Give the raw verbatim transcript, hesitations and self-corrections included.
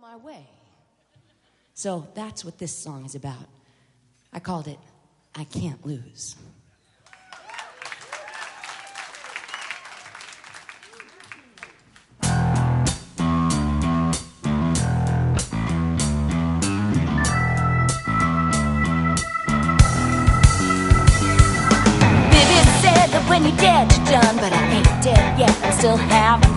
my way. So that's what this song is about. I called it, I Can't Lose. When you're dead, you're done, but I ain't dead yet. I still have